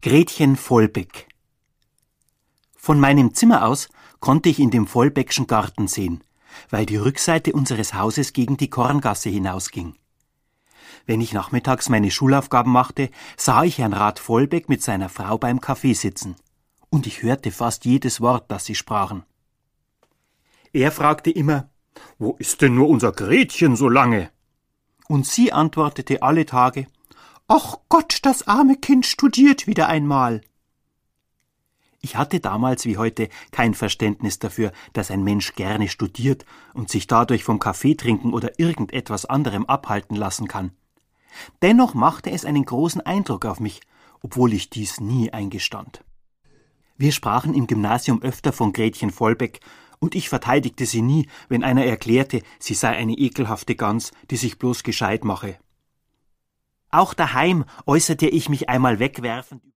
Gretchen Vollbeck. Von meinem Zimmer aus konnte ich in den Vollbeckschen Garten sehen, weil die Rückseite unseres Hauses gegen die Korngasse hinausging. Wenn ich nachmittags meine Schulaufgaben machte, sah ich Herrn Rat Vollbeck mit seiner Frau beim Kaffee sitzen. Und ich hörte fast jedes Wort, das sie sprachen. Er fragte immer, »Wo ist denn nur unser Gretchen so lange?« Und sie antwortete alle Tage, »Ach Gott, das arme Kind studiert wieder einmal.« Ich hatte damals wie heute kein Verständnis dafür, dass ein Mensch gerne studiert und sich dadurch vom Kaffeetrinken oder irgendetwas anderem abhalten lassen kann. Dennoch machte es einen großen Eindruck auf mich, obwohl ich dies nie eingestand. Wir sprachen im Gymnasium öfter von Gretchen Vollbeck und ich verteidigte sie nie, wenn einer erklärte, sie sei eine ekelhafte Gans, die sich bloß gescheit mache. Auch daheim äußerte ich mich einmal wegwerfend